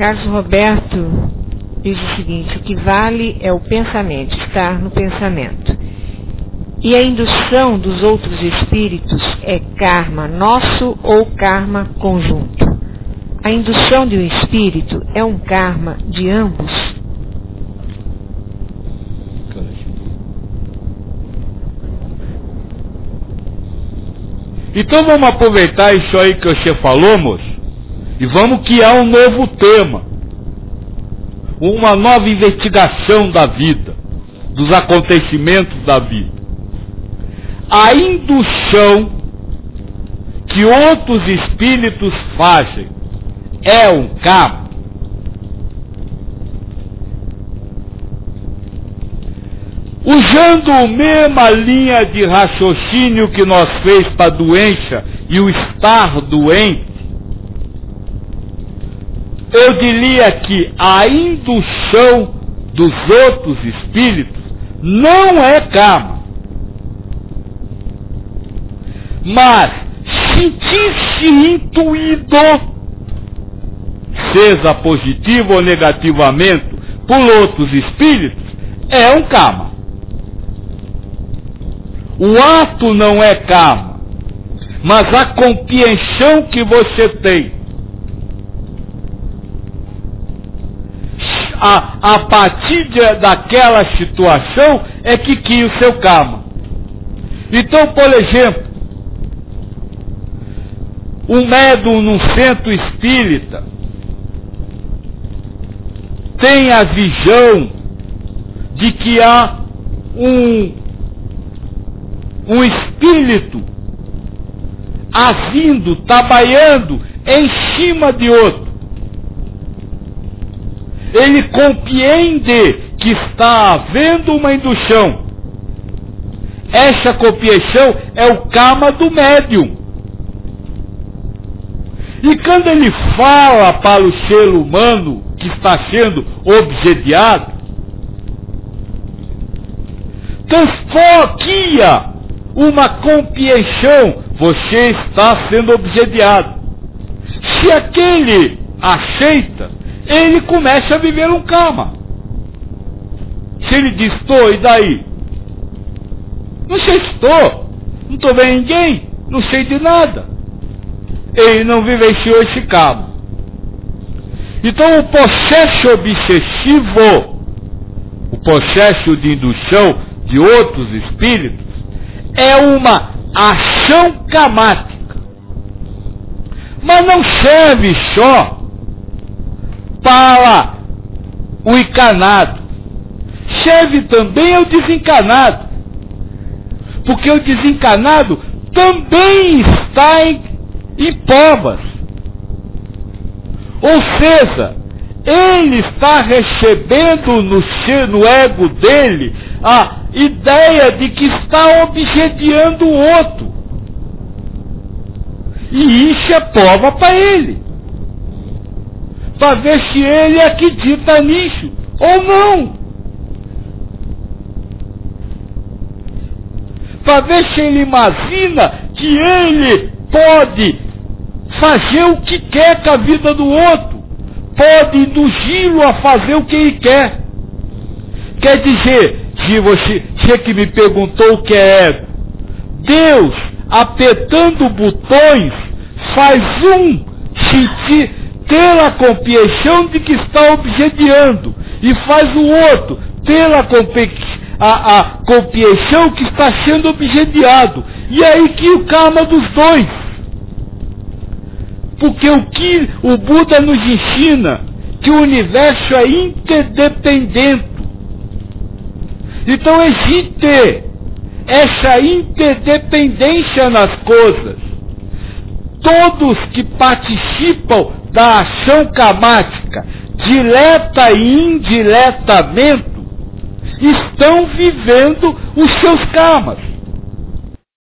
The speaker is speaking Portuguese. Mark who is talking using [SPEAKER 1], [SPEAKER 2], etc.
[SPEAKER 1] Carlos Roberto diz o seguinte: o que vale é o pensamento, estar no pensamento. E a indução dos outros espíritos é karma nosso ou karma conjunto? A indução de um espírito é um karma de ambos?
[SPEAKER 2] Então vamos aproveitar isso aí que você falou, moço, e vamos criar um novo tema, uma nova investigação da vida, dos acontecimentos da vida. A indução que outros espíritos fazem é um karma? Usando a mesma linha de raciocínio que nós fez para a doença e o estar doente, eu diria que a indução dos outros espíritos não é karma. Mas sentir-se intuído, seja positivo ou negativamente, por outros espíritos, é um karma. O ato não é karma, mas a compreensão que você tem a partir daquela situação é que cria o seu karma. Então, por exemplo, um médium num centro espírita tem a visão de que há um espírito agindo, trabalhando em cima de outro. Ele compreende que está havendo uma indução. Essa compreensão é o karma do médium. E quando ele fala para o ser humano que está sendo obsediado, transforma uma compreensão: você está sendo obsediado. Se aquele aceita, ele começa a viver um karma. Se ele diz: estou, e daí? Não sei se estou, não estou vendo ninguém, não sei de nada. Ele não vivenciou esse karma. Então o processo obsessivo, o processo de indução de outros espíritos, é uma ação karmática. Mas não serve só para o encarnado, serve também ao desencarnado, porque o desencarnado também está em provas. Ou seja, ele está recebendo no ego dele a ideia de que está obsediando o outro. E isso é prova para ele, para ver se ele acredita nisso ou não, para ver se ele imagina que ele pode fazer o que quer com a vida do outro, pode induzi-lo a fazer o que ele quer. Quer dizer, se você que me perguntou o que é ego, Deus, apertando botões, faz sentir, ter a compreensão de que está obsediando, e faz o outro ter a compreensão que está sendo obsediado. E aí que o karma dos dois. Porque o que o Buda nos ensina, que o universo é interdependente. Então existe essa interdependência nas coisas. Todos que participam da ação karmática, direta e indiretamente, estão vivendo os seus karmas.